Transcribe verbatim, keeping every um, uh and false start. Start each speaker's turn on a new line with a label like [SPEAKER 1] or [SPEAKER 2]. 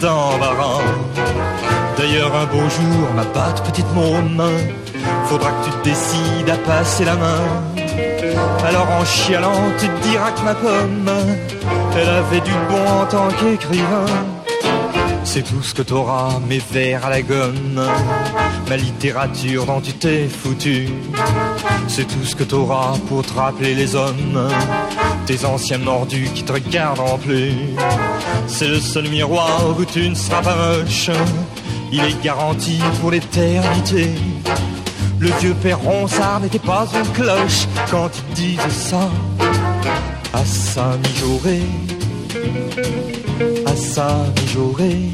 [SPEAKER 1] d'embarras. D'ailleurs un beau jour, ma patte petite môme, faudra que tu te décides à passer la main. Alors en chialant tu te diras que ma pomme, elle avait du bon en tant qu'écrivain. C'est tout ce que t'auras, mes vers à la gomme, ma littérature dont tu t'es foutu. C'est tout ce que t'auras pour te rappeler les hommes, tes anciens mordus qui te regarderont plus. C'est le seul miroir où tu ne seras pas moche, il est garanti pour l'éternité. Le vieux père Ronsard n'était pas une cloche quand il disait ça à sa mijaurée, à sa mijaurée.